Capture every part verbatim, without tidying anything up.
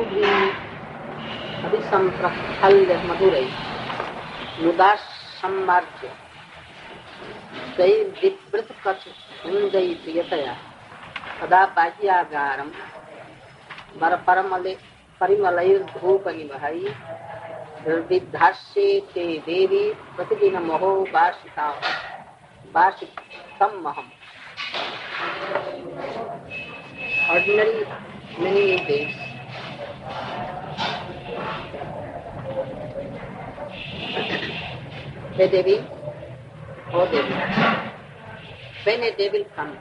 अभिसंप्रक्षल्य मधुरै मुदा सम्मार्ज्य दैर्विवृतकथुन्दै प्रियतया तदा बाह्यागारं वरपरमले परिमलैर्धूपनिवहै निर्विद्धास्ये ते देवी प्रतिदिनमहो वासिता वासितमहम्. Ordinary many days. Hey Devi, oh Devi, when a day will come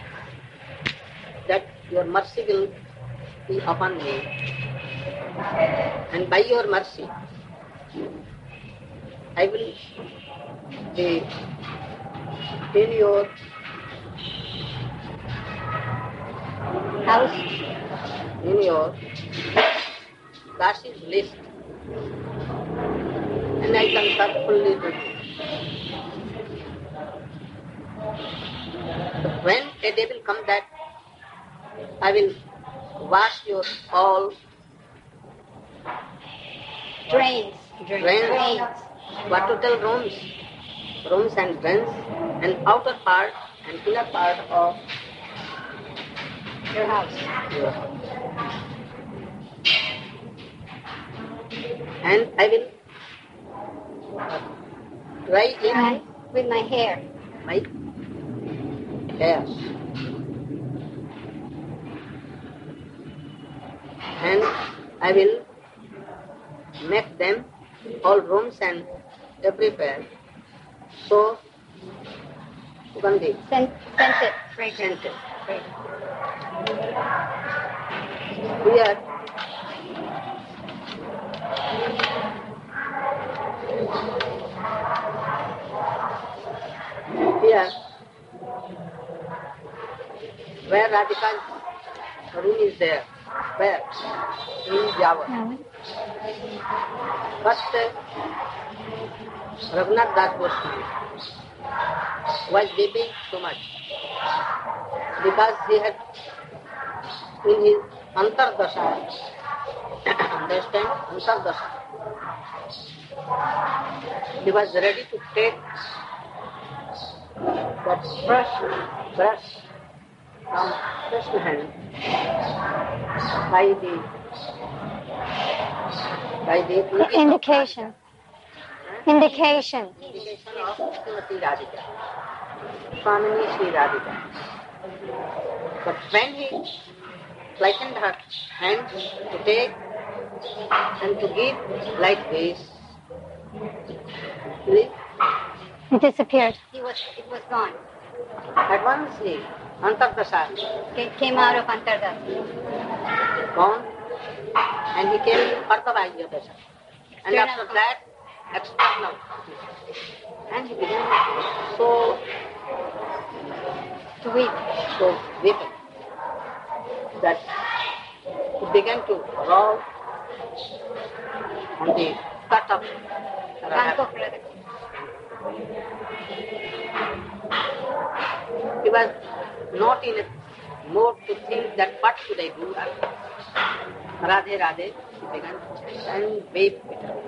that your mercy will be upon me, and by your mercy I will be in your house, in your Dashi's list, and I can thoughtfully do it. But when a day will come that I will wash your all drains, drains, drains. what to tell rooms, rooms and drains, and outer part and inner part of your house. Your house. And I will dry it Dry with my hair. My hairs. And I will make them all rooms and everywhere so Sugandhi. Scent, scented, fragrant. Scented. Here Here, where Radhika's room is there, where? In Java. No. But uh, Raghunath Das Goswami was weeping so much because he had in his Antardasha, understand, Antardasha, he was ready to take that brush, brush from Krishna hand by the by the Indication. Indication. indication of Srimati Radhika, Swamini Sri Radhika. But when he likened her hands to take and to give like this, it disappeared. He was, it was gone. At once he Antardasha came out of Antardasha. Gone, and he came to Ardhavajya Dasha. And after that, external. And he began so to weep, so weeping that he began to roll on the cut of Radha. He was not in a mood to think that what should I do. Radhe Radhe, he began to chant and weep bitterly.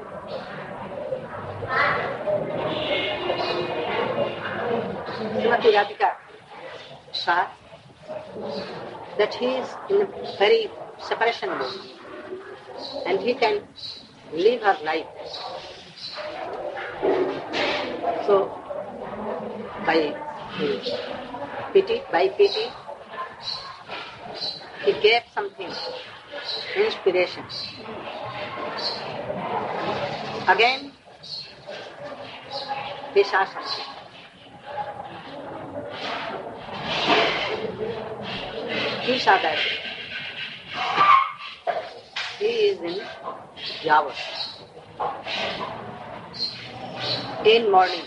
Srimati Radhika saw that he is in a very separation mood and he can live her life. So, by pity, by pity, he gave something, inspiration. Again, he saw something. He saw that he is in Java. In morning,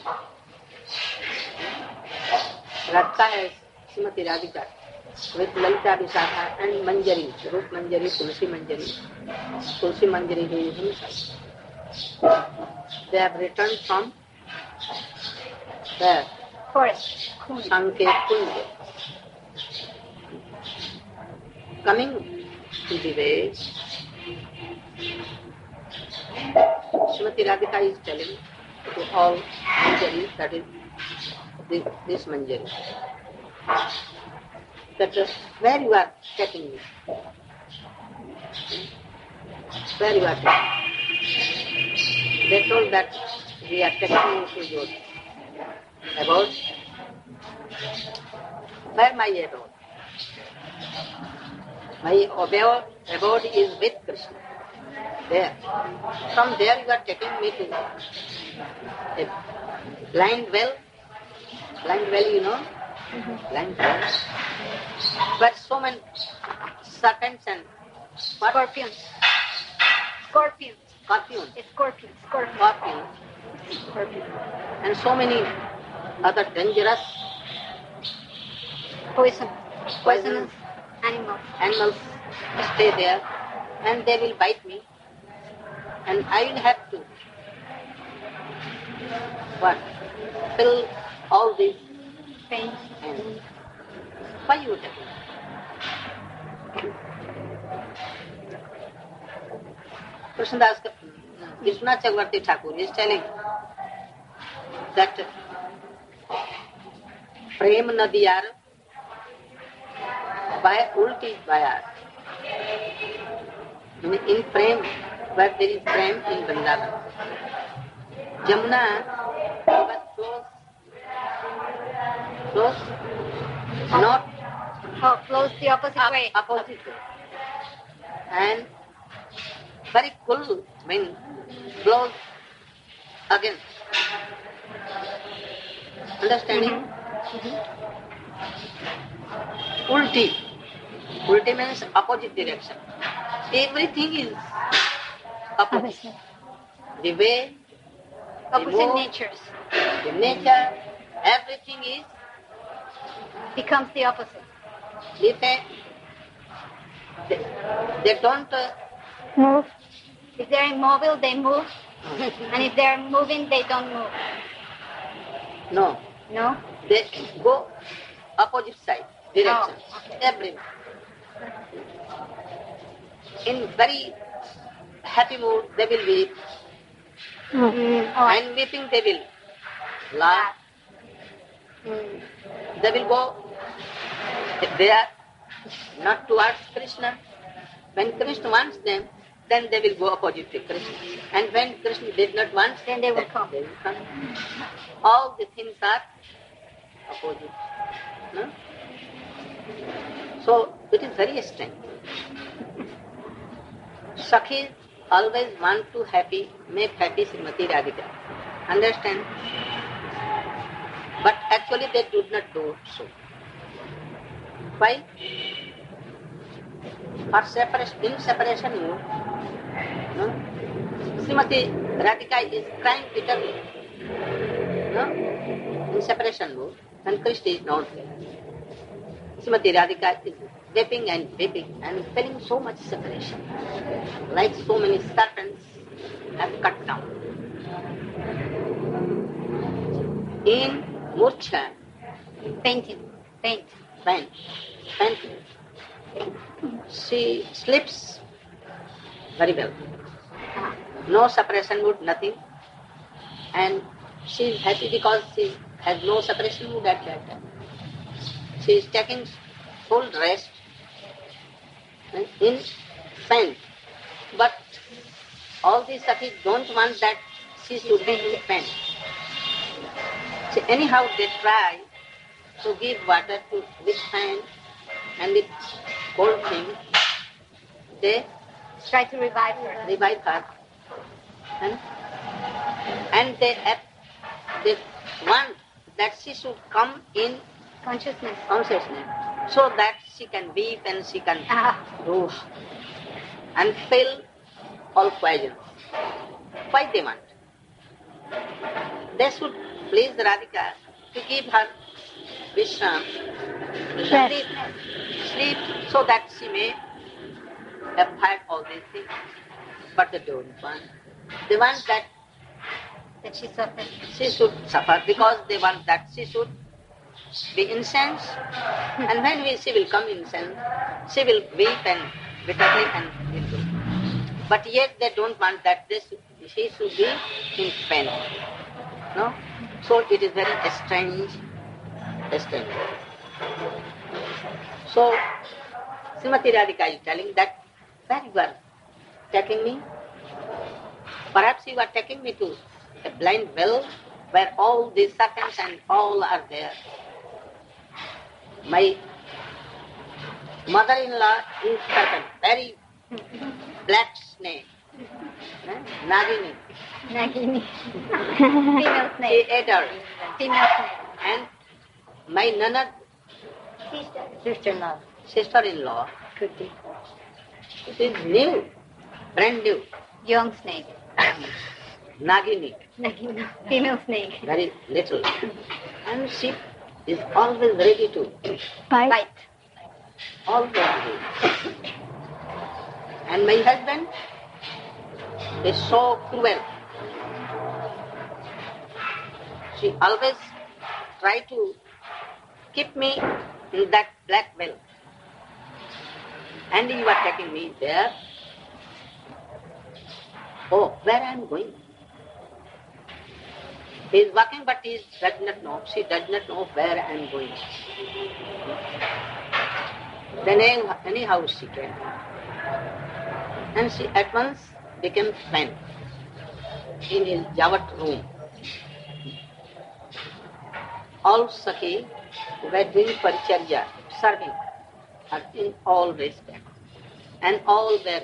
Radhika has Srimati Radhika with Lalita Visakha and Manjari, Rup Manjari, Tulsi Manjari. Tulsi Manjari he is himself. They have returned from where? Forest. Sanket Kunja. Coming to the way, Srimati Radhika is telling to all Manjari, that is this, this Manjari, that uh, where you are taking me? Where you are taking? They told that we are taking you to your abode. Where my abode? My abode, abode is with Krishna. There. From there you are taking me to a blind well. Blind well, you know? Mm-hmm. Blind well. But so many serpents and what? Scorpions. Scorpions. Scorpions. It's scorpions. Scorpions. Scorpions. Scorpions. And so many other dangerous Poison. poisonous Poisonous animals. animals stay there, and they will bite me, and I will have to what? Fill all these Pain. and why you take it? Krishnadas Vishwanath Chakravarti Thakur is telling that Prem Nadiyar by ulti bayar. In Prem, where there is Prem in Vrindavan. Jamuna was flows, flows not Oh, flows the opposite up, way. opposite way. And very cool wind blows again. Understanding? Mm-hmm. Ulti. Ulti means opposite direction. Everything is opposite. Opposite. The way, the Opposite mood, natures. the nature, everything is Becomes the opposite. if they, they, they don't uh, Move. If they're immobile, they move. And if they're moving, they don't move. no, No? they go opposite side, direction, Oh, okay. everywhere. In very happy mood, they will weep, Mm. Oh, I- and weeping they will laugh. Mm. They will go, if they are not towards Krishna, when Krishna wants them, then they will go opposite to Krishna. And when Krishna did not want, Then they will come. They will come. All the things are opposite. No? So it is very strange. Sakhis always want to happy, make happy Srimati Radhika. Understand? But actually they do not do so. Why? For separation, in separation mood, no? Srimati Radhika is crying bitterly. No? In separation mood, and Krishna is not there. Srimati Radhika is weeping and weeping and feeling so much separation. Like so many serpents have cut down. In Murcha, Fainting. Faint. faint, fainting, she sleeps very well. No separation mood, nothing. And she is happy because she has no separation mood at that time. She is taking full rest in faint. But all these Sakhis don't want that she should be in faint. So anyhow they try to give water to this fan and this cold thing. They Try to revive her. revive her. And, and they, they want that she should come in Consciousness. consciousness so that she can weep and she can Ah. do and feel all poison. Why they want? They should please Radhika to give her Vishram, Rest. sleep, sleep so that she may avoid all these things. But they don't want. They want that That she suffers. she should suffer because they want that she should be incensed. And when we, she will come incensed, she will weep and bitterly and will do. But yet they don't want that this she should be in pain. No? So it is very strange, strange. So Srimati Radhika is telling that where you are taking me? Perhaps you are taking me to a blind well where all these serpents and all are there. My mother-in-law is serpent, very black snake, eh? Nagini. Nagini. Female She snake. ate her. Female snake. And my nanad, Sister-in-law. sister-in-law, Could be. it is new, brand new. Young snake. Nagini, Nagini. Female snake. very little. And she is always ready to, Bite. Bite. always ready. And my husband is so cruel. She always try to keep me in that black well. And you are taking me there. Oh, where I am going? He is walking, but he does not know. She does not know where I am going. Then anyhow she came. And she at once became friend in his Javat room. All Sakhi were doing paricharya, serving her in all respect. And all were,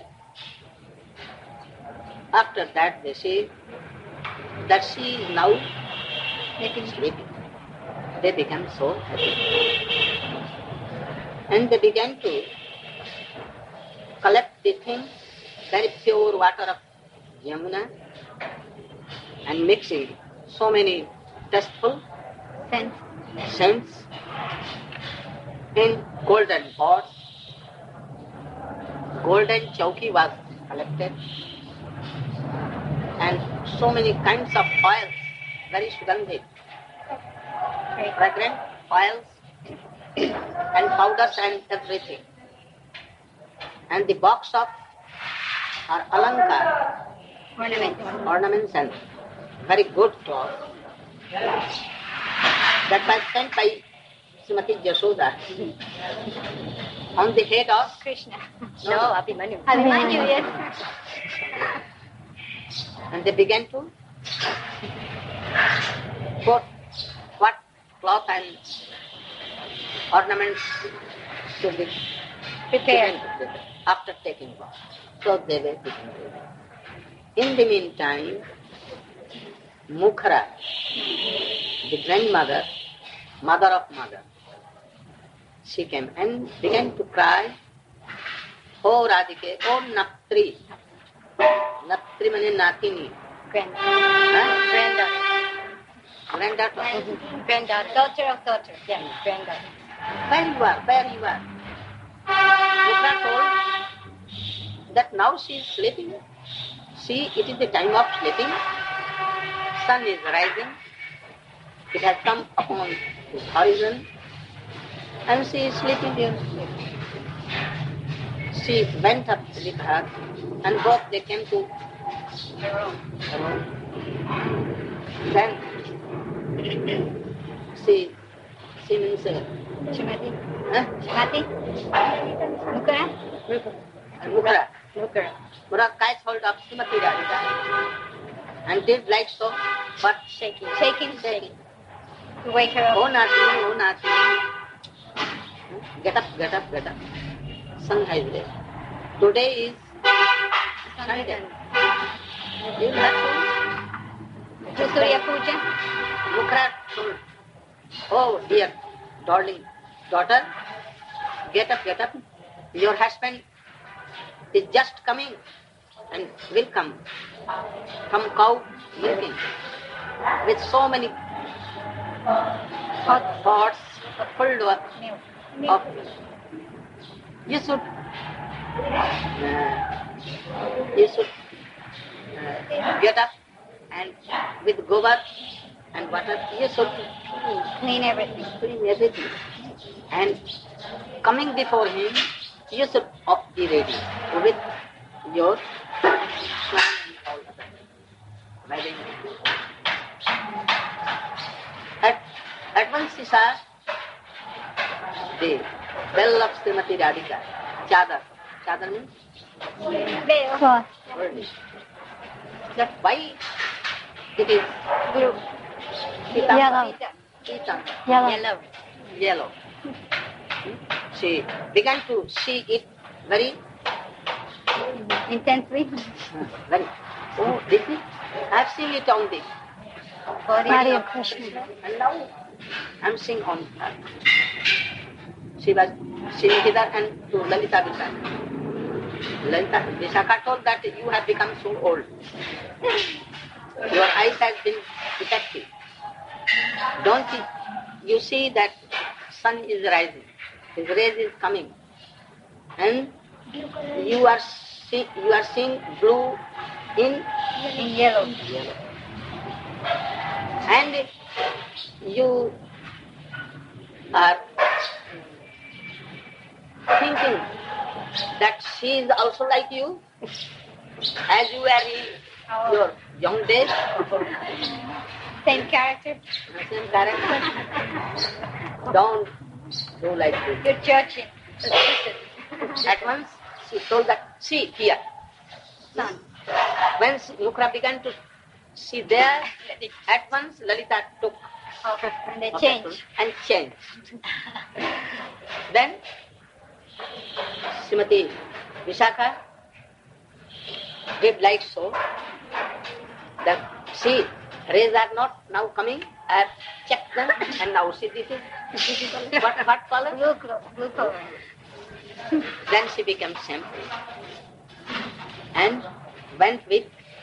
after that they say that she is now sleeping. They became so happy. And they began to collect the things, very pure water of Yamuna, and mixing so many tasteful Scent. scents in golden pots. Golden chowki was collected, and so many kinds of oils, very sugandhit, fragrant oils and powders and everything. And the box of our alankar, Ornament. ornaments and very good cloth, that was sent by Srimati Jashoda on the head of Krishna. no, Abhimanyu. Abhimanyu, yes. And they began to put what cloth and ornaments to be Prepared. given after taking bath. So they were taken away. In the meantime, Mukhara, the grandmother, mother of mother, she came and began to cry, "Oh Radhike, oh Naptri." Naptri means Natini. Grand. Huh? Granddaughter. Granddaughter. Granddaughter. Daughter of daughter. Yeah, granddaughter. Where you are, where you are. Mukhara told that now she is sleeping. See, it is the time of sleeping. Sun is rising. It has come upon the horizon. And she is sleeping there. She went up with her, and both they came to the room. Then she, she means, uh, Shrimati. huh? Shrimati. Mukara. Mukhara. Mukara. Mukhara catch hold of Srimati Radhika and did like so, but Shaking. Shaking, shaking. To wake her up. oh Natini, oh Natini. Get up, get up, get up. Sun has raised. Today is Sunday. You will have to. To Surya Puja. Mukhara told, "Oh dear, darling daughter, get up, get up. Your husband is just coming and will come from cow milking with so many hot pots full of, of you should uh, you should uh, get up and with gobar and water you should Clean everything. clean everything, and coming before him you should be ready with your swan and all of that. by the At, at once she saw the bell of Srimati Radhika, Chadar. Chadar means? Cloth. That why it is Blue. Yellow. Yellow. Yellow. Yellow. She began to see it very, Intensely. very. Oh, this is. I've seen it on the Body of Krishna. and now I'm seeing on her. She was seeing hither and to Lalita Vishaka. Lalita Vishaka told that you have become so old. Your eyes have been defective. Don't you, you see that sun is rising, his rays is coming, and you are see, you are seeing blue in In yellow. yellow. And you are thinking that she is also like you, as you were in your young days, Same character. same character. Don't do like this. You're judging. At once she told that, see here. Sun. When Mukra began to see there, at once Lalita took Oh, and they of change. apple and changed. Then Srimati Vishaka did like so that see, rays are not now coming. I have checked them and now see this is what, what color? Blue, clo- blue color. Then she became same and went with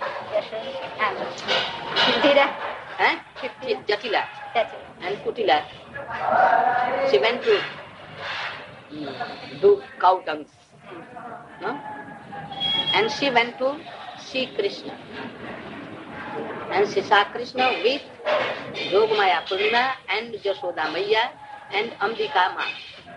Kutila. eh, Jatila That's it. and Kutila. She went to mm, do cow dungs. No? And she went to see Krishna. And she saw Krishna with Yogamaya Purnima and Jashoda Maya and Ambika Ma.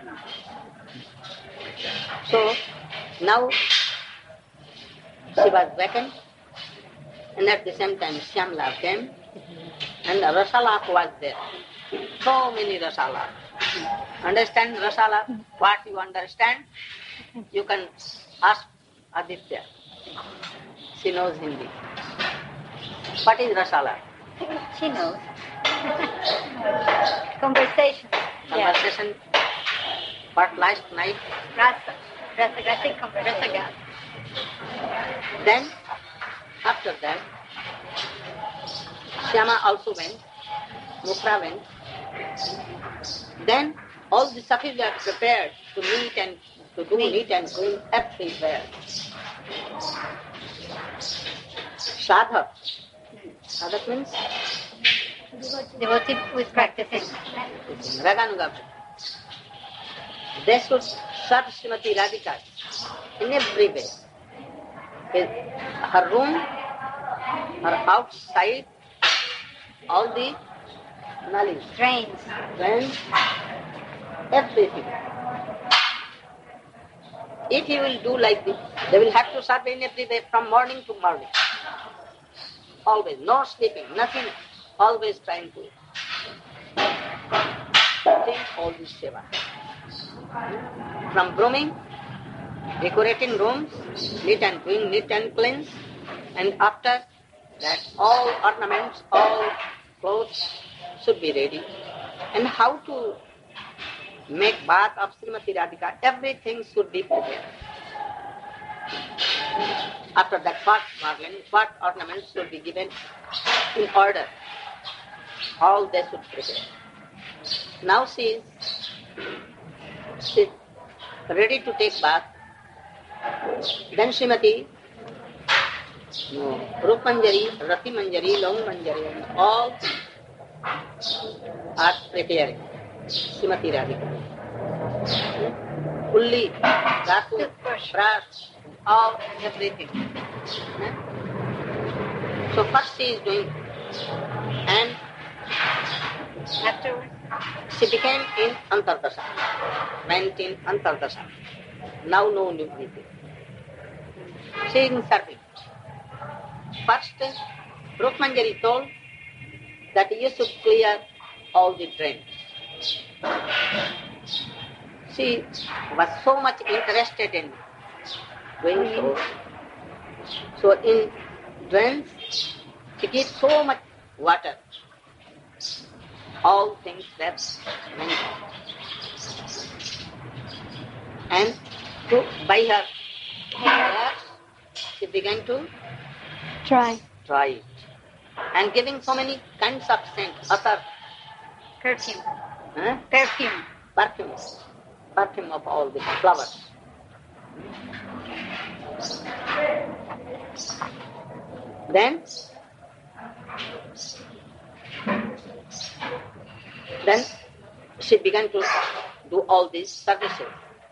So now she was vacant, and at the same time Shyamla came, and Rasalap was there. So many Rasalap. Understand Rasalap? What you understand? You can ask Aditya. She knows Hindi. What is Rasalap? She knows. Conversation. Yeah. Conversation. What last night? Rasa. Rasagasic conversation. Then, after that, Shyama also went, Mukra went. Then, all the Safis were prepared to meet and to do meet and clean everywhere. Sadhak. Sadhak means Devotee who is practicing. Raganuga. They should serve Srimati Radhika in every way. With her room, her outside, all the knowledge, Trains. friends, everything. If you will do like this, they will have to serve in every way from morning to morning. Always, no sleeping, nothing, always trying to think all this seva. From grooming, decorating rooms, neat and doing neat and clean, and after that all ornaments, all clothes should be ready. And how to make bath of Srimati Radhika, everything should be prepared. After that, what garland, what ornaments should be given in order. All they should prepare. Now she is she is ready to take bath. Then Srimati, no, Rup Manjari, Rati Manjari, Long Manjari, and all are preparing Srimati Radhika. Fully, Dhatu, Brass, all, everything. So first she is doing, and afterwards she became in Antardasa, went in Antardasa. Now no Nivritti. She is serving. First Rukmanjari told that you should clear all the drains. She was so much interested in doing so. So in drains, she gives so much water. All things were many. And to, by her hair, she began to Try. try it. And giving so many kinds of scent, other Perfume. huh? Perfume. perfumes, perfume of all the flowers. Then, then she began to do all these services.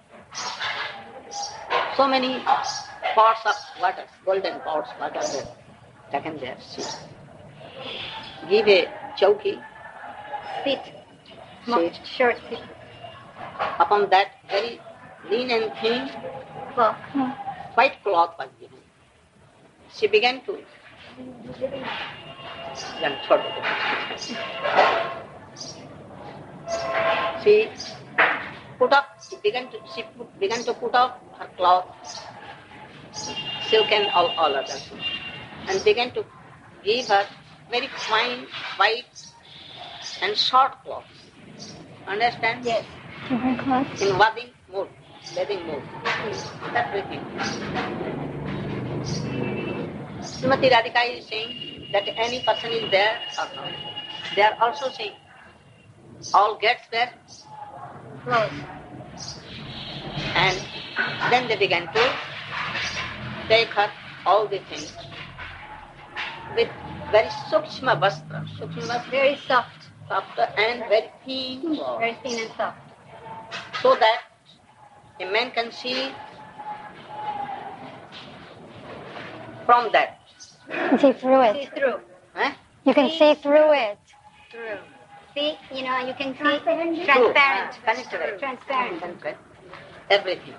So many pots of water, golden pots, water were taken there. She give a chowki, Seat. Seat. Short seat. upon that very lean and thin Well, white cloth was given. She began to then छोड़ दो। She put up. She began to. She put, began to put up her cloth, silk and all, all others, and began to give her very fine white and short cloths. Understand? yes. Different clothes. In bathing mood, bathing mood. Everything. Srimati Radhika is saying that any person is there or not. They are also saying all gets there, Close. and then they began to take her all the things with very sukshma vastra, sukshma vastra, Very soft. soft and very thin cloth, Very thin and soft. so that a man can see from that. You see through See it. through. Eh? You can see through it. Through. See, you know, you can see Transparent. True. transparent. Ah, penetrate. Transparent. Penetrate. Everything.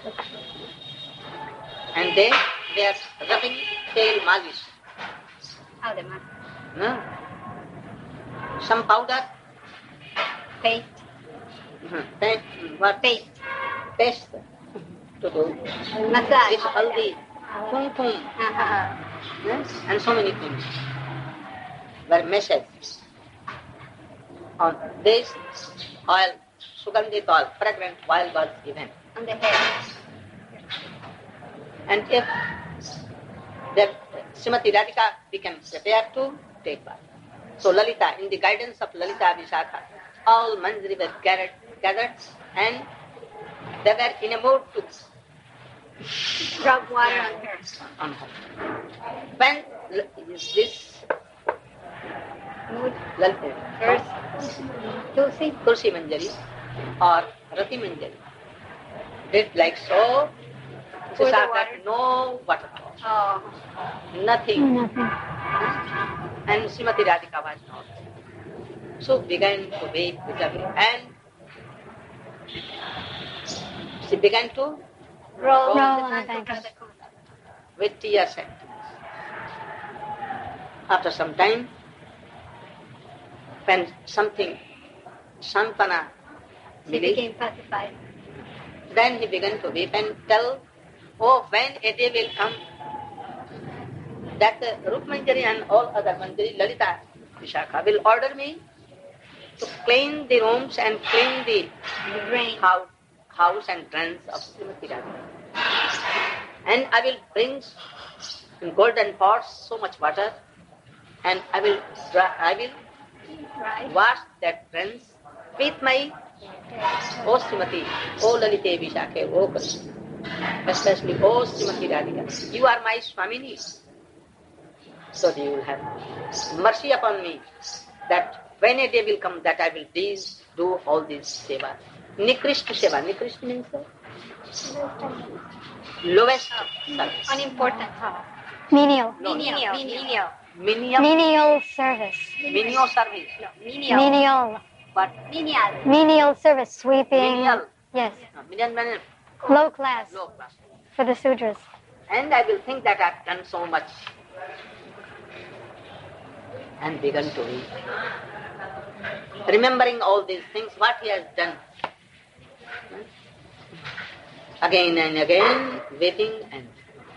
And they, they are rubbing tail malish. How the man. No? Some powder, Paste. mhm, paste, what? Paste. Paste to do. Massage. This haldi, kumkum, Uh-huh. yes, and so many things were messages. On this oil, sugandhit oil, fragrant oil was given. On the head. And if the Srimati Radhika became prepared to take bath. So Lalita, in the guidance of Lalita Vishakha, all Manjari were gathered, gathered and they were in a mood to Rub water on her. on her. When l- is this Mood. Lalita, First. Tulsi. Tulsi Manjari or Rati Manjari did like so, Pour the Vishakha water. no water, Oh. nothing. Nothing. And Srimati Radhika was not. So began to wait vis-a-vis and she began to Roll, Roll the on bank the of bank. the Kunda. with tears and tears. After some time, when something Santana She believed, became pacified. then he began to weep and tell, oh, when a day will come that uh, Rup Manjari and all other Manjari, Lalita, Vishakha will order me to clean the rooms and clean the The rain. house, house and drains of Srimati Radhika. And I will bring in golden pots so much water, and I will dry, I will Right. wash that drains with my O Srimati, O Lalite Vishakhe, O Krishna. Especially O Srimati Radhika. You are my Swamini. So you will have mercy upon me that when a day will come that I will these, do all this seva. Nikrishta seva. Nikrishta means uh, lowest service. Unimportant. Menial. No, Menial. Menial. Menial, Menial service. menial service. No, menial. Menial. But Menial. Menial service. Sweeping. menial, Yes. uh, menial means Low class low class. for the sutras. And I will think that I have done so much. and began to weep. Remembering all these things, what he has done. Again and again, weeping, and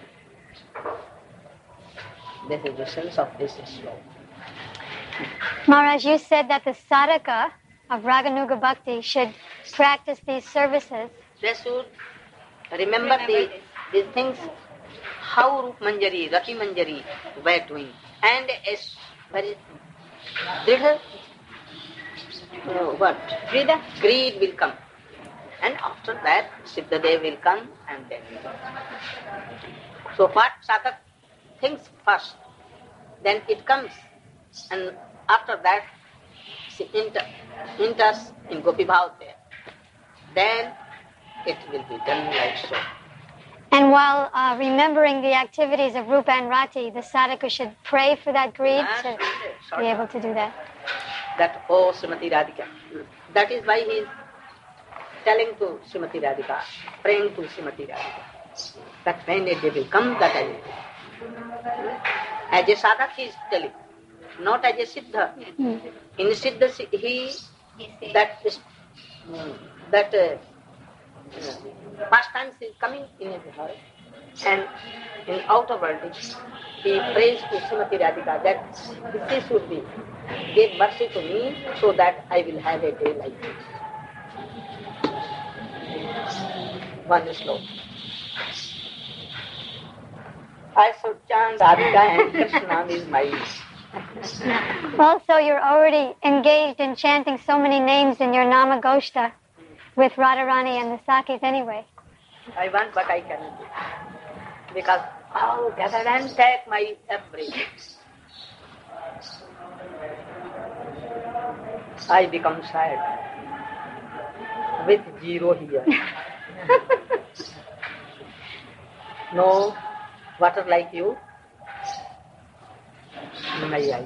this is the sense of this sloka. Maharaj, you said that the sadhaka of Raganuga Bhakti should practice these services. They should remember, remember the, these things, how Rup Manjari, Rati Manjari were doing. And as very Dridha, uh, what? Dridha? Greed will come. And after that, Siddhadev will come and then will come. So what Sadak thinks first, then it comes. And after that, she enter, enters in Gopi Bhav there. Then it will be done like so. And while uh, remembering the activities of Rupa and Rati, the sadhaka should pray for that greed ah, to sure, be able to do that. That, oh, Srimati Radhika. That is why he is telling to Srimati Radhika, praying to Srimati Radhika, that when a day will come, that I will do. As a sadhak he is telling, not as a siddha. Mm. In siddha he, that is, that uh, pastimes is coming in his heart, and in outer world he prays to Srimati Radhika that this should be, give mercy to me so that I will have a day like this. One sloka. I should chant Radhika and Krishna is my. Also, you're already engaged in chanting so many names in your Nama Goshta with Radharani and the Sakis anyway. I want, but I cannot do. Because all gather and take my everything. I become sad with zero here. No water like you in my eye.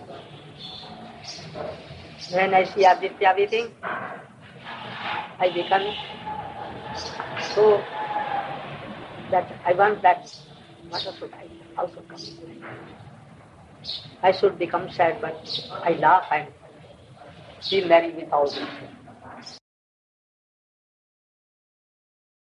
When I see Aditya weeping, I become so that I want that water should I also come. I should become sad, but I laugh and be merry with all these things.